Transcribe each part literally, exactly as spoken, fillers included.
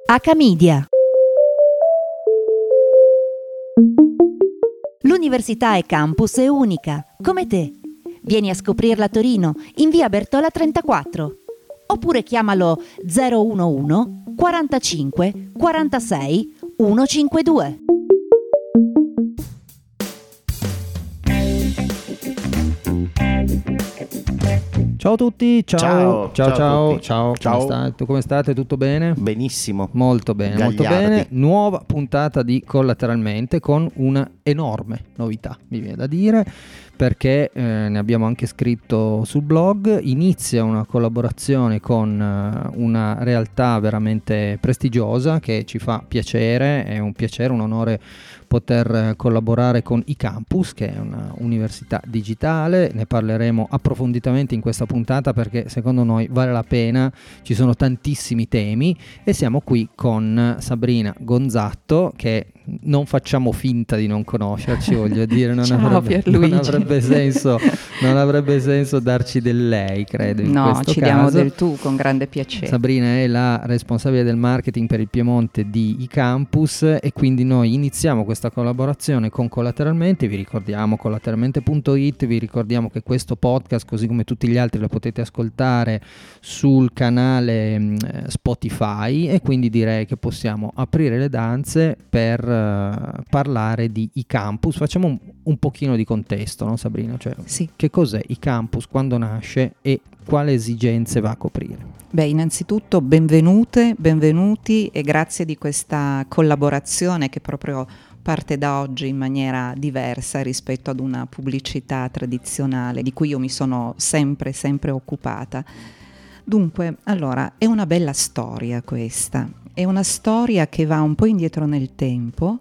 H-Media. L'università e campus è unica, come te. Vieni a scoprirla a Torino, in via Bertola trentaquattro. Oppure chiamalo zero uno uno quarantacinque quarantasei centocinquantadue. Ciao a tutti, ciao, ciao, ciao, ciao, ciao, ciao. Come state? Come state? Tutto bene? Benissimo. Molto bene, Gagliardi. molto bene. Nuova puntata di Collateralmente con una enorme novità, mi viene da dire, perché eh, ne abbiamo anche scritto sul blog. Inizia una collaborazione con uh, una realtà veramente prestigiosa che ci fa piacere, è un piacere, un onore poter collaborare con iCampus, che è una università digitale. Ne parleremo approfonditamente in questa puntata perché secondo noi vale la pena, ci sono tantissimi temi e siamo qui con Sabrina Gonzatto, che non facciamo finta di non conoscerci, voglio dire, non, Ciao, avrebbe, non avrebbe senso non avrebbe senso darci del lei, credo, in no, questo ci caso. diamo del tu con grande piacere. Sabrina è la responsabile del marketing per il Piemonte di iCampus e quindi noi iniziamo questa collaborazione con Collateralmente. Vi ricordiamo collateralmente punto it, vi ricordiamo che questo podcast, così come tutti gli altri, lo potete ascoltare sul canale mh, Spotify, e quindi direi che possiamo aprire le danze per uh, parlare di iCampus. Facciamo un, un pochino di contesto, no Sabrina? Cioè, sì. Che cos'è iCampus, quando nasce e quale esigenze va a coprire? Beh, innanzitutto benvenute, benvenuti e grazie di questa collaborazione che proprio parte da oggi in maniera diversa rispetto ad una pubblicità tradizionale di cui io mi sono sempre, sempre occupata. Dunque, allora, è una bella storia questa, è una storia che va un po' indietro nel tempo,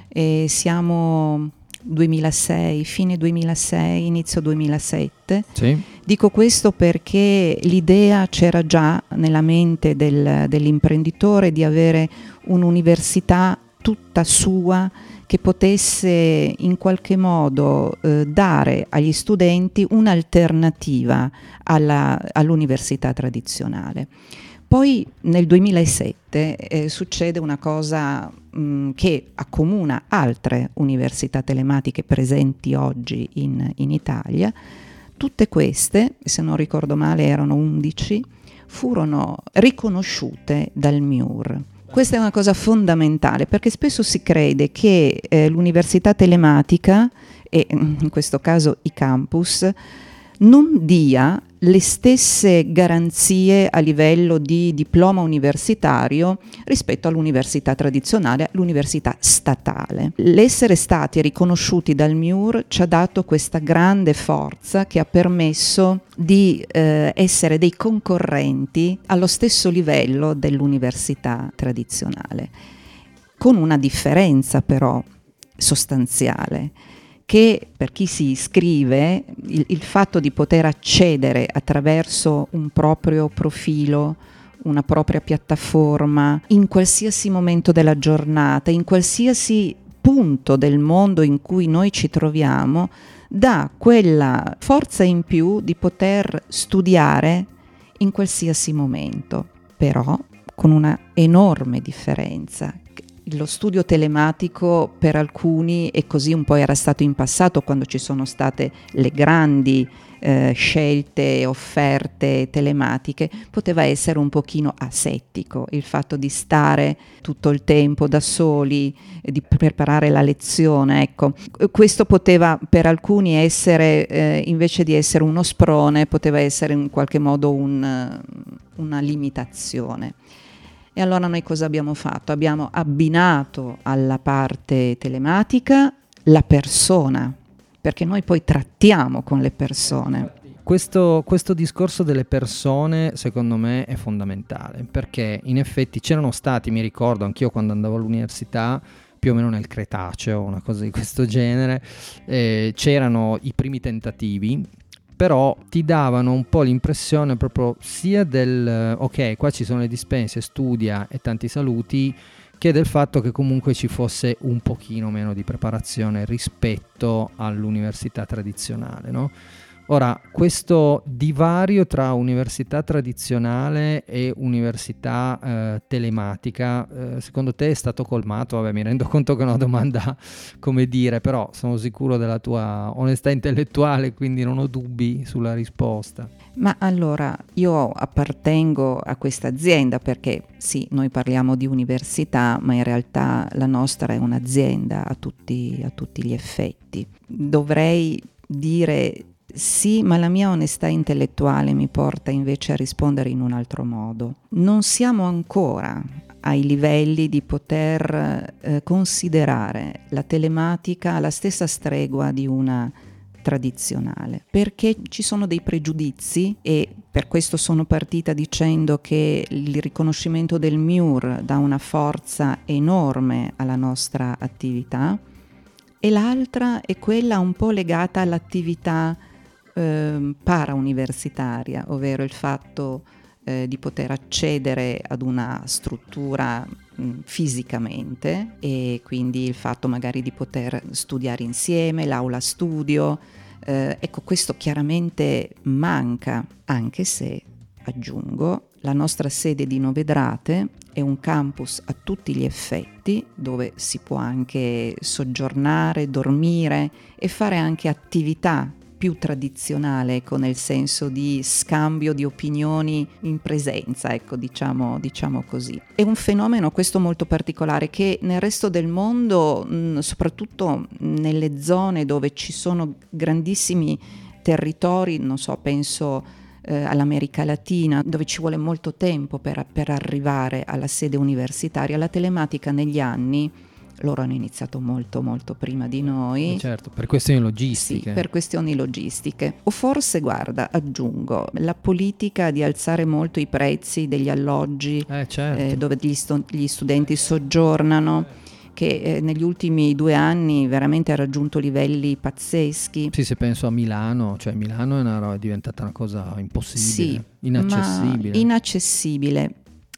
e siamo duemilasei, fine duemilasei, inizio duemilasette. Sì. Dico questo perché l'idea c'era già nella mente del, dell'imprenditore di avere un'università tutta sua che potesse in qualche modo eh, dare agli studenti un'alternativa alla, all'università tradizionale. Poi nel duemilasette eh, succede una cosa mh, che accomuna altre università telematiche presenti oggi in, in Italia. Tutte queste, se non ricordo male erano undici, furono riconosciute dal M I U R. Questa è una cosa fondamentale perché spesso si crede che eh, l'università telematica, e in questo caso iCampus, non dia le stesse garanzie a livello di diploma universitario rispetto all'università tradizionale, all'università statale. L'essere stati riconosciuti dal M I U R ci ha dato questa grande forza che ha permesso di eh, essere dei concorrenti allo stesso livello dell'università tradizionale, con una differenza però sostanziale, che per chi si iscrive il, il fatto di poter accedere attraverso un proprio profilo, una propria piattaforma, in qualsiasi momento della giornata, in qualsiasi punto del mondo in cui noi ci troviamo, dà quella forza in più di poter studiare in qualsiasi momento, però con una enorme differenza. Lo studio telematico per alcuni, e così un po' era stato in passato quando ci sono state le grandi eh, scelte, offerte telematiche, poteva essere un pochino asettico, il fatto di stare tutto il tempo da soli, di preparare la lezione, ecco. Questo poteva per alcuni essere, eh, invece di essere uno sprone, poteva essere in qualche modo un, una limitazione. E allora noi cosa abbiamo fatto? Abbiamo abbinato alla parte telematica la persona, perché noi poi trattiamo con le persone. Questo, questo discorso delle persone secondo me è fondamentale, perché in effetti c'erano stati, mi ricordo anch'io quando andavo all'università, più o meno nel Cretaceo, una cosa di questo genere, eh, c'erano i primi tentativi, però ti davano un po' l'impressione proprio sia del ok, qua ci sono le dispense, studia e tanti saluti, che del fatto che comunque ci fosse un pochino meno di preparazione rispetto all'università tradizionale, no? Ora, questo divario tra università tradizionale e università eh, telematica, eh, secondo te è stato colmato? Vabbè, mi rendo conto che è una domanda, come dire, però sono sicuro della tua onestà intellettuale, quindi non ho dubbi sulla risposta. Ma allora, io appartengo a questa azienda perché sì, noi parliamo di università, ma in realtà la nostra è un'azienda a tutti, a tutti gli effetti. Dovrei dire sì, ma la mia onestà intellettuale mi porta invece a rispondere in un altro modo. Non siamo ancora ai livelli di poter eh, considerare la telematica alla stessa stregua di una tradizionale, perché ci sono dei pregiudizi, e per questo sono partita dicendo che il riconoscimento del M I U R dà una forza enorme alla nostra attività, e l'altra è quella un po' legata all'attività eh, parauniversitaria, ovvero il fatto eh, di poter accedere ad una struttura mh, fisicamente, e quindi il fatto magari di poter studiare insieme, l'aula studio. Eh, ecco, questo chiaramente manca, anche se, aggiungo, la nostra sede di Novedrate è un campus a tutti gli effetti, dove si può anche soggiornare, dormire e fare anche attività più tradizionale, ecco, nel senso di scambio di opinioni in presenza, ecco, diciamo, diciamo così. È un fenomeno questo molto particolare che nel resto del mondo, mh, soprattutto nelle zone dove ci sono grandissimi territori, non so, penso eh, all'America Latina, dove ci vuole molto tempo per, per arrivare alla sede universitaria, la telematica negli anni, loro hanno iniziato molto molto prima di noi. Eh certo, per questioni logistiche. Sì, per questioni logistiche. O forse, guarda, aggiungo, la politica di alzare molto i prezzi degli alloggi eh, certo. eh, dove gli, stu- gli studenti soggiornano, che eh, negli ultimi due anni veramente ha raggiunto livelli pazzeschi. Sì, se penso a Milano, cioè Milano è, una, è diventata una cosa impossibile, sì, inaccessibile. Ma inaccessibile.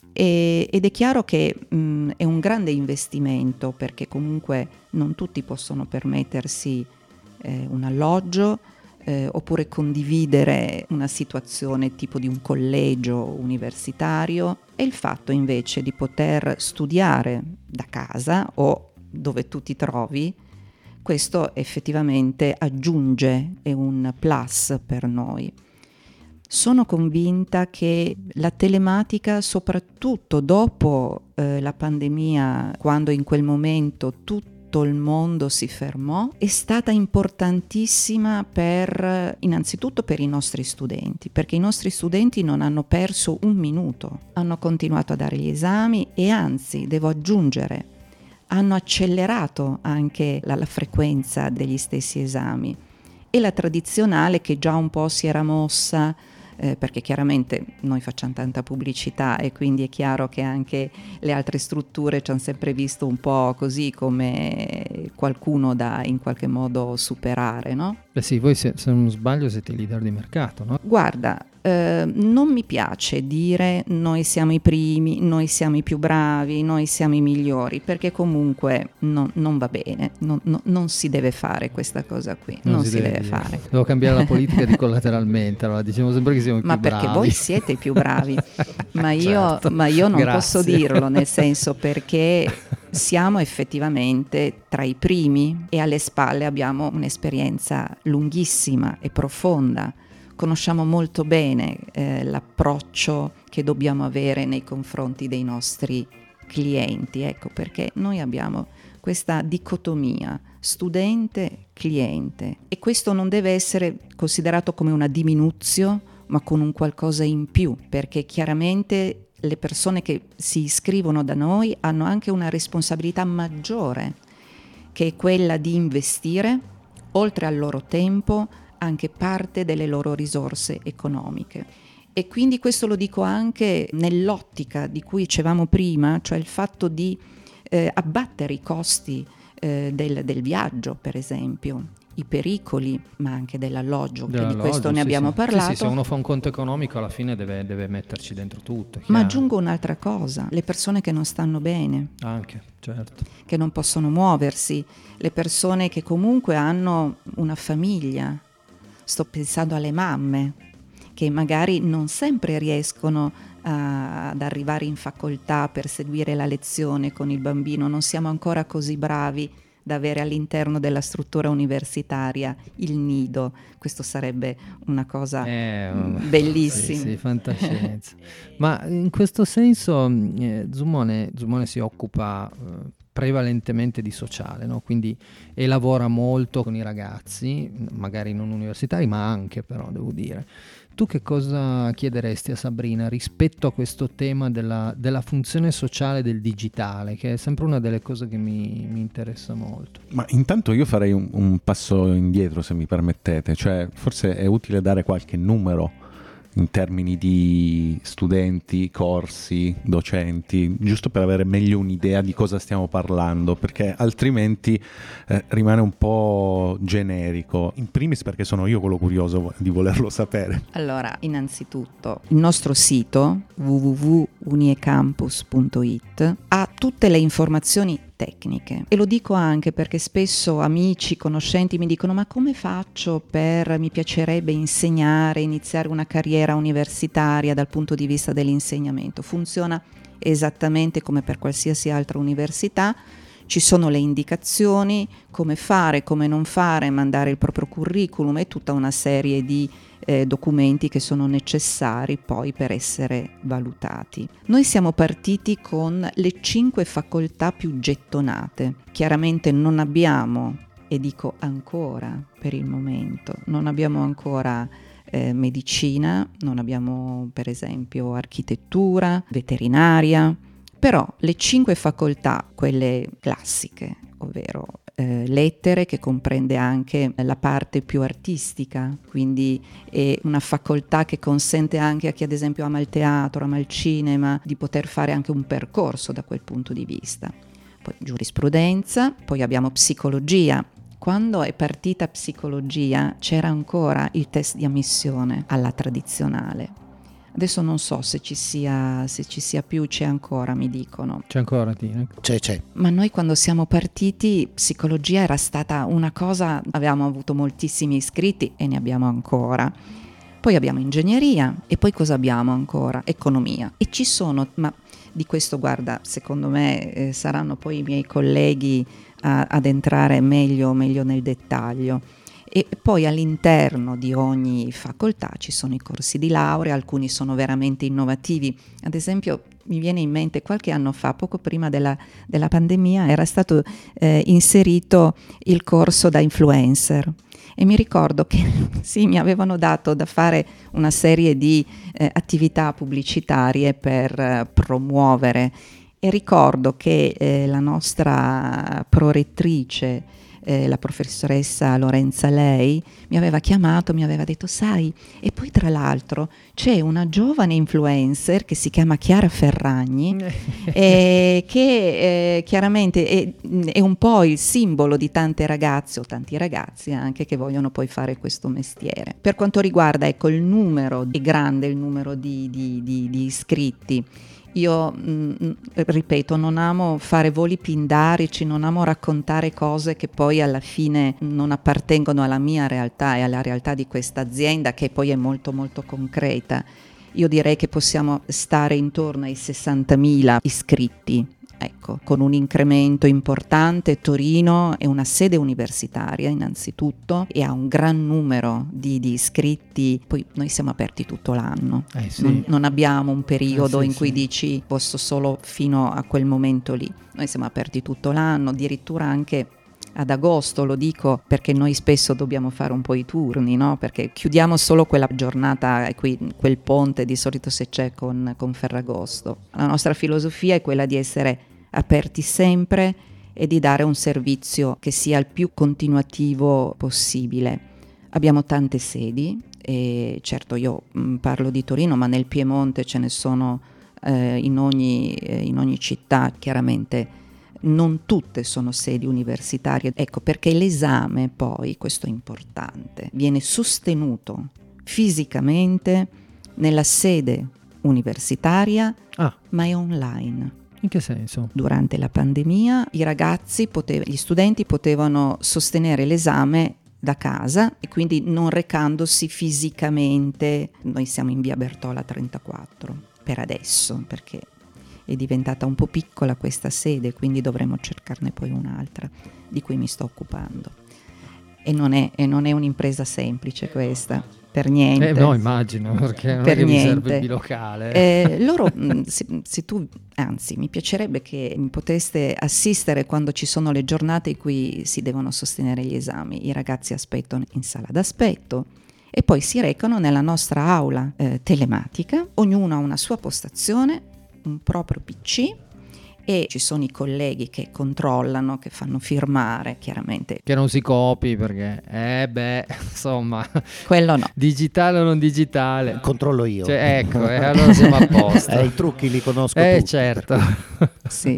E, ed è chiaro che mh, è un grande investimento, perché comunque non tutti possono permettersi eh, un alloggio eh, oppure condividere una situazione tipo di un collegio universitario, e il fatto invece di poter studiare da casa o dove tu ti trovi, questo effettivamente aggiunge, è un plus per noi. Sono convinta che la telematica, soprattutto dopo eh, la pandemia, quando in quel momento tutto il mondo si fermò, è stata importantissima per, innanzitutto per i nostri studenti, perché i nostri studenti non hanno perso un minuto, hanno continuato a dare gli esami e anzi, devo aggiungere, hanno accelerato anche la, la frequenza degli stessi esami. E la tradizionale, che già un po' si era mossa, Eh, perché chiaramente noi facciamo tanta pubblicità e quindi è chiaro che anche le altre strutture ci hanno sempre visto un po' così come qualcuno da in qualche modo superare, no? Beh sì, voi se, se non sbaglio siete leader di mercato, no? Guarda, eh, non mi piace dire noi siamo i primi, noi siamo i più bravi, noi siamo i migliori, perché comunque no, non va bene, no, no, non si deve fare questa cosa qui, non, non si, si deve, deve fare. Devo cambiare la politica di collateralmente, allora diciamo sempre che siamo i ma più bravi. Ma perché voi siete i più bravi, ma, io, certo. ma io non Grazie. posso dirlo, nel senso, perché siamo effettivamente tra i primi e alle spalle abbiamo un'esperienza lunghissima e profonda. Conosciamo molto bene eh, l'approccio che dobbiamo avere nei confronti dei nostri clienti, ecco perché noi abbiamo questa dicotomia studente-cliente, e questo non deve essere considerato come una diminuzione, ma con un qualcosa in più, perché chiaramente le persone che si iscrivono da noi hanno anche una responsabilità maggiore, che è quella di investire, oltre al loro tempo, anche parte delle loro risorse economiche. E quindi questo lo dico anche nell'ottica di cui dicevamo prima, cioè il fatto di eh, abbattere i costi eh, del, del viaggio, per esempio, i pericoli, ma anche dell'alloggio, che di questo ne sì, abbiamo sì. parlato. Sì, sì, se uno fa un conto economico alla fine deve, deve metterci dentro tutto. Ma aggiungo un'altra cosa, le persone che non stanno bene. Anche, certo. Che non possono muoversi, le persone che comunque hanno una famiglia, sto pensando alle mamme che magari non sempre riescono a, ad arrivare in facoltà per seguire la lezione con il bambino, non siamo ancora così bravi da avere all'interno della struttura universitaria il nido. Questo sarebbe una cosa eh, bellissima. Sì, sì, fantascienza. Ma in questo senso eh, Zumone, Zumone si occupa eh, prevalentemente di sociale, no? Quindi e lavora molto con i ragazzi, magari non universitari, ma anche, però devo dire. Tu che cosa chiederesti a Sabrina rispetto a questo tema della, della funzione sociale del digitale, che è sempre una delle cose che mi, mi interessa molto? Ma intanto io farei un, un passo indietro, se mi permettete, cioè forse è utile dare qualche numero in termini di studenti, corsi, docenti, giusto per avere meglio un'idea di cosa stiamo parlando, perché altrimenti eh, rimane un po' generico, in primis perché sono io quello curioso di volerlo sapere. Allora, innanzitutto, il nostro sito w w w punto uniecampus punto i t ha tutte le informazioni tecniche, e lo dico anche perché spesso amici, conoscenti mi dicono: ma come faccio per, mi piacerebbe insegnare, iniziare una carriera universitaria dal punto di vista dell'insegnamento. Funziona esattamente come per qualsiasi altra università, ci sono le indicazioni, come fare, come non fare, mandare il proprio curriculum e tutta una serie di eh, documenti che sono necessari poi per essere valutati. Noi siamo partiti con le cinque facoltà più gettonate. Chiaramente non abbiamo, e dico ancora per il momento, non abbiamo ancora eh, medicina, non abbiamo per esempio architettura, veterinaria, però le cinque facoltà, quelle classiche, ovvero eh, lettere, che comprende anche la parte più artistica, quindi è una facoltà che consente anche a chi ad esempio ama il teatro, ama il cinema, di poter fare anche un percorso da quel punto di vista. Poi giurisprudenza, poi abbiamo psicologia. Quando è partita psicologia c'era ancora il test di ammissione alla tradizionale. Adesso non so se ci sia, se ci sia più, c'è ancora, mi dicono. C'è ancora, Tina? C'è, c'è. Ma noi quando siamo partiti, psicologia era stata una cosa, avevamo avuto moltissimi iscritti e ne abbiamo ancora. Poi abbiamo ingegneria e poi cosa abbiamo ancora? Economia. E ci sono, ma di questo guarda, secondo me eh, saranno poi i miei colleghi a, ad entrare meglio, meglio nel dettaglio. E poi all'interno di ogni facoltà ci sono i corsi di laurea, alcuni sono veramente innovativi. Ad esempio mi viene in mente qualche anno fa, poco prima della, della pandemia, era stato eh, inserito il corso da influencer e mi ricordo che sì, mi avevano dato da fare una serie di eh, attività pubblicitarie per eh, promuovere, e ricordo che eh, la nostra prorettrice, Eh, la professoressa Lorenza Lei, mi aveva chiamato, mi aveva detto: sai, e poi tra l'altro c'è una giovane influencer che si chiama Chiara Ferragni eh, che eh, chiaramente è, è un po' il simbolo di tante ragazze o tanti ragazzi anche che vogliono poi fare questo mestiere. Per quanto riguarda, ecco, il numero, è grande il numero di, di, di, di iscritti. Io mh, ripeto, non amo fare voli pindarici, non amo raccontare cose che poi alla fine non appartengono alla mia realtà e alla realtà di questa azienda, che poi è molto molto concreta. Io direi che possiamo stare intorno ai sessantamila iscritti, ecco, con un incremento importante. Torino è una sede universitaria innanzitutto e ha un gran numero di, di iscritti, poi noi siamo aperti tutto l'anno, eh sì. non, non abbiamo un periodo eh sì, in cui sì. dici posso solo fino a quel momento lì, noi siamo aperti tutto l'anno, addirittura anche ad agosto, lo dico perché noi spesso dobbiamo fare un po' i turni, no? Perché chiudiamo solo quella giornata, qui, quel ponte di solito se c'è con, con Ferragosto. La nostra filosofia è quella di essere aperti sempre e di dare un servizio che sia il più continuativo possibile. Abbiamo tante sedi e certo io mh, parlo di Torino, ma nel Piemonte ce ne sono eh, in ogni, eh, in ogni città. Chiaramente non tutte sono sedi universitarie, ecco perché l'esame poi, questo è importante, viene sostenuto fisicamente nella sede universitaria, ah. ma è online. In che senso? Durante la pandemia i ragazzi, potev- gli studenti potevano sostenere l'esame da casa e quindi non recandosi fisicamente. Noi siamo in via Bertola trentaquattro per adesso, perché è diventata un po' piccola questa sede, quindi dovremo cercarne poi un'altra di cui mi sto occupando. E non è, e non è un'impresa semplice questa, per niente. Eh, no, immagino, perché non per è che niente. mi serve il bilocale. Eh, loro, se, se tu, anzi, mi piacerebbe che mi poteste assistere quando ci sono le giornate in cui si devono sostenere gli esami. I ragazzi aspettano in sala d'aspetto e poi si recano nella nostra aula eh, telematica. Ognuno ha una sua postazione, un proprio P C, e ci sono i colleghi che controllano, che fanno firmare, chiaramente. Che non si copi perché, eh beh, insomma, quello no. Digitale o non digitale? Controllo io. Cioè, ecco, eh, allora siamo a posto. Eh, I trucchi li conosco Eh, tutti. certo. Sì.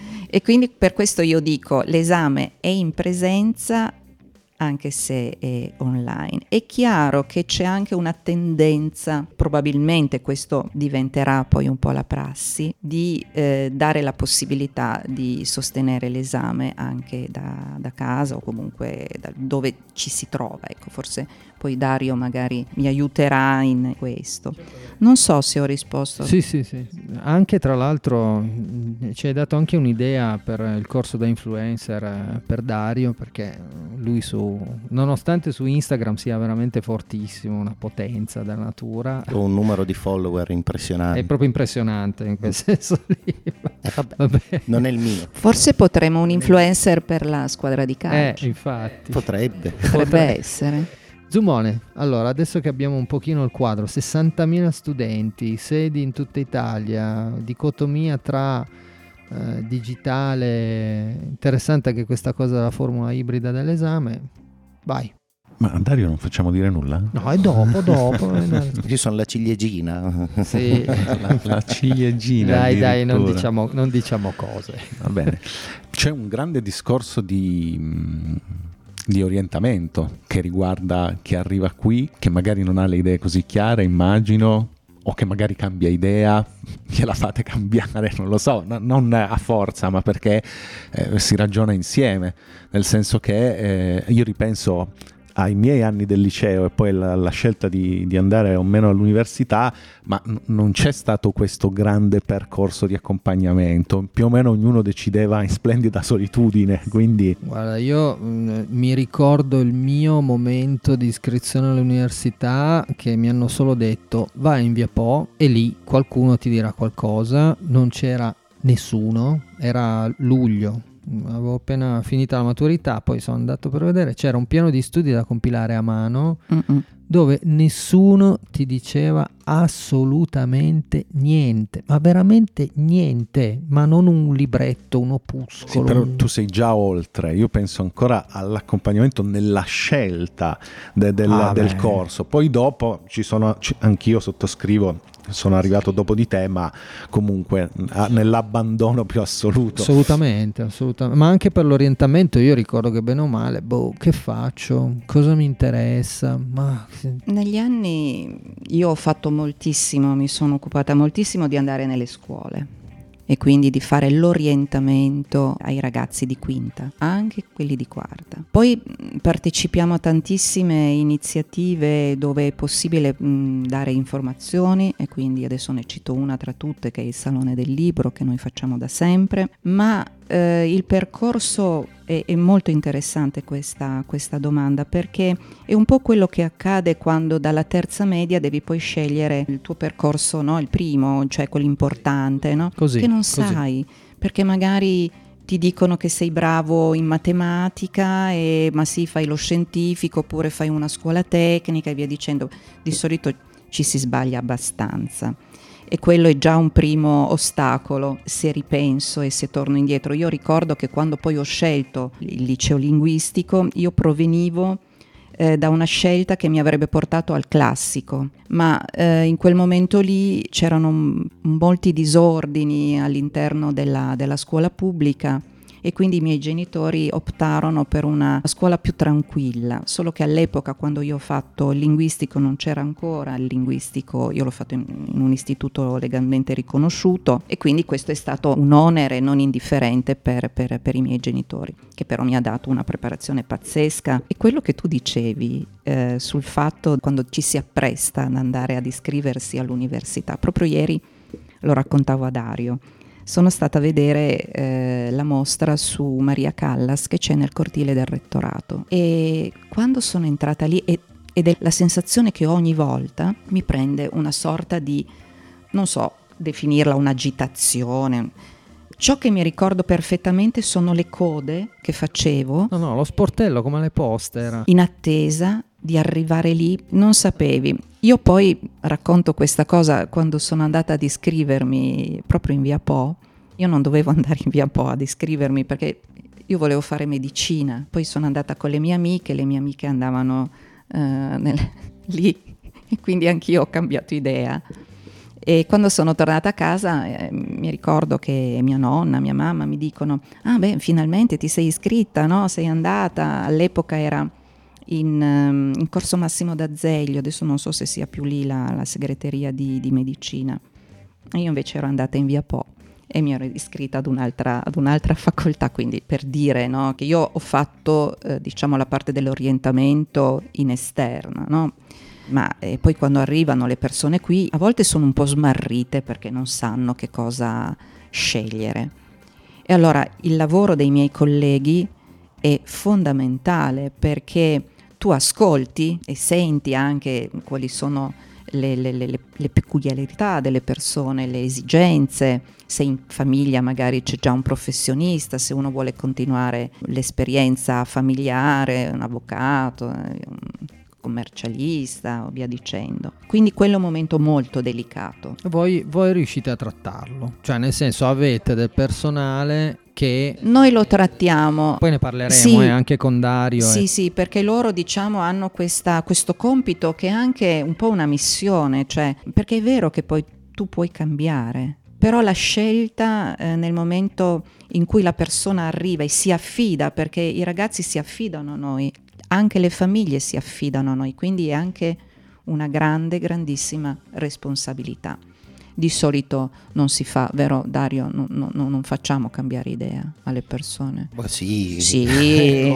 E quindi per questo io dico, l'esame è in presenza anche se è online. È chiaro che c'è anche una tendenza, probabilmente questo diventerà poi un po' la prassi, di eh, dare la possibilità di sostenere l'esame anche da, da casa o comunque da dove ci si trova. Ecco, forse poi Dario magari mi aiuterà in questo. Non so se ho risposto. Sì, sì, sì. Anche tra l'altro ci hai dato anche un'idea per il corso da influencer eh, per Dario, perché lui su nonostante su Instagram sia veramente fortissimo, una potenza della natura, Ho un numero di follower impressionante. è proprio impressionante in quel senso lì. Eh, vabbè, Vabbè. non è il mio. Forse potremo un influencer per la squadra di Eh, calcio. infatti. Potrebbe. Potrebbe essere. Zumone, allora adesso che abbiamo un pochino il quadro, sessantamila studenti, sedi in tutta Italia, dicotomia tra eh, digitale, interessante anche questa cosa della formula ibrida dell'esame, vai. Ma a Dario non facciamo dire nulla? No, è dopo, dopo. Io sono la ciliegina. Sì. La, la ciliegina. Dai, dai, non addirittura. diciamo, non diciamo cose. Va bene. C'è un grande discorso di, mh, di orientamento che riguarda chi arriva qui, che magari non ha le idee così chiare, immagino, o che magari cambia idea, gliela fate cambiare, non lo so, no, non a forza, ma perché eh, si ragiona insieme, nel senso che eh, io ripenso ai miei anni del liceo e poi la, la scelta di, di andare o meno all'università, ma n- non c'è stato questo grande percorso di accompagnamento, più o meno ognuno decideva in splendida solitudine, quindi... Guarda, io mh, mi ricordo il mio momento di iscrizione all'università che mi hanno solo detto vai in via Po e lì qualcuno ti dirà qualcosa, non c'era nessuno, era luglio. Avevo appena finita la maturità, poi sono andato per vedere, c'era un piano di studi da compilare a mano Mm-mm. dove nessuno ti diceva assolutamente niente, ma veramente niente, ma non un libretto, un opuscolo. Sì, però un- tu sei già oltre, io penso ancora all'accompagnamento nella scelta de- del, Ah, del beh. corso, poi dopo ci sono, ci- anch'io sottoscrivo, sono arrivato dopo di te, ma comunque a- nell'abbandono più assoluto. Assolutamente, assolutamente, ma anche per l'orientamento io ricordo che bene o male, boh, che faccio? Cosa mi interessa? Ma Negli anni io ho fatto moltissimo, mi sono occupata moltissimo di andare nelle scuole e quindi di fare l'orientamento ai ragazzi di quinta, anche quelli di quarta. Poi mh, partecipiamo a tantissime iniziative dove è possibile mh, dare informazioni e quindi adesso ne cito una tra tutte che è il Salone del Libro che noi facciamo da sempre, ma eh, il percorso è, è molto interessante questa, questa domanda perché è un po' quello che accade quando dalla terza media devi poi scegliere il tuo percorso, no? Il primo, cioè quello importante, no? Così, che non così. sai, perché magari ti dicono che sei bravo in matematica, e, ma sì, fai lo scientifico oppure fai una scuola tecnica e via dicendo. Di solito ci si sbaglia abbastanza. E quello è già un primo ostacolo, se ripenso e se torno indietro. Io ricordo che quando poi ho scelto il liceo linguistico, io provenivo eh, da una scelta che mi avrebbe portato al classico, ma eh, in quel momento lì c'erano m- molti disordini all'interno della, della scuola pubblica e quindi i miei genitori optarono per una scuola più tranquilla, solo che all'epoca, quando io ho fatto il linguistico, non c'era ancora il linguistico, io l'ho fatto in, in un istituto legalmente riconosciuto, e quindi questo è stato un onere non indifferente per, per, per i miei genitori, che però mi ha dato una preparazione pazzesca. E quello che tu dicevi eh, sul fatto quando ci si appresta ad andare ad iscriversi all'università, proprio ieri lo raccontavo a Dario, sono stata a vedere eh, la mostra su Maria Callas che c'è nel cortile del rettorato, e quando sono entrata lì, e, ed è la sensazione che ogni volta mi prende una sorta di, non so definirla, un'agitazione. Ciò che mi ricordo perfettamente sono le code che facevo. No, no, lo sportello come le poste era. In attesa di arrivare lì, non sapevi. Io poi racconto questa cosa, quando sono andata ad iscrivermi proprio in Via Po, io non dovevo andare in Via Po ad iscrivermi perché io volevo fare medicina, poi sono andata con le mie amiche, le mie amiche andavano uh, nel, lì, e quindi anch'io ho cambiato idea. E quando sono tornata a casa eh, mi ricordo che mia nonna, mia mamma mi dicono: ah beh, finalmente ti sei iscritta, no? Sei andata, all'epoca era in, um, in Corso Massimo d'Azeglio, adesso non so se sia più lì la, la segreteria di, di medicina. Io invece ero andata in Via Po e mi ero iscritta ad un'altra, ad un'altra facoltà, quindi per dire, no, che io ho fatto eh, diciamo la parte dell'orientamento in esterna, no? Ma eh, poi quando arrivano le persone qui a volte sono un po' smarrite perché non sanno che cosa scegliere. E allora il lavoro dei miei colleghi è fondamentale, perché tu ascolti e senti anche quali sono le, le, le, le peculiarità delle persone, le esigenze. Se in famiglia magari c'è già un professionista, se uno vuole continuare l'esperienza familiare, un avvocato, un commercialista o via dicendo. Quindi quello è un momento molto delicato. Voi, voi riuscite a trattarlo? Cioè, nel senso, avete del personale che... Noi lo trattiamo. Poi ne parleremo sì, eh, anche con Dario. Sì, e... sì, perché loro diciamo hanno questa, questo compito che è anche un po' una missione, cioè, perché è vero che poi tu puoi cambiare, però la scelta eh, nel momento in cui la persona arriva e si affida, perché i ragazzi si affidano a noi, anche le famiglie si affidano a noi, quindi è anche una grande, grandissima responsabilità. Di solito non si fa, vero Dario? No, no, no, non facciamo cambiare idea alle persone. Ma sì. Sì.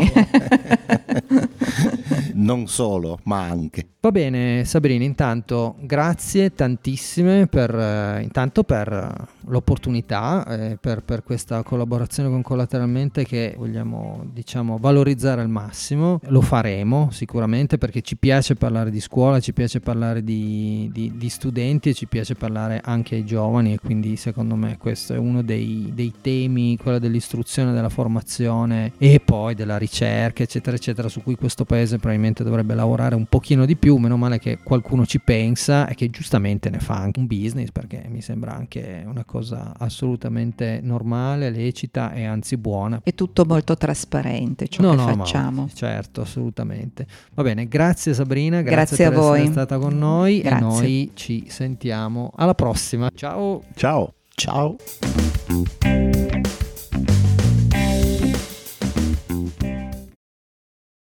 Non solo, ma anche. Va bene Sabrina, intanto grazie tantissime per, eh, intanto per l'opportunità, eh, per, per questa collaborazione con Collateralmente che vogliamo diciamo valorizzare al massimo. Lo faremo sicuramente perché ci piace parlare di scuola, ci piace parlare di, di, di studenti e ci piace parlare anche ai giovani, e quindi secondo me questo è uno dei, dei temi, quello dell'istruzione, della formazione e poi della ricerca eccetera eccetera, su cui questo paese probabilmente dovrebbe lavorare un pochino di più. Meno male che qualcuno ci pensa e che giustamente ne fa anche un business, perché mi sembra anche una cosa assolutamente normale, lecita e anzi buona. È tutto molto trasparente ciò no, che no, facciamo. Ma, certo, assolutamente. Va bene, grazie Sabrina, grazie, grazie per a voi. essere stata con noi. Grazie. E noi ci sentiamo alla prossima. Ciao. Ciao. Ciao.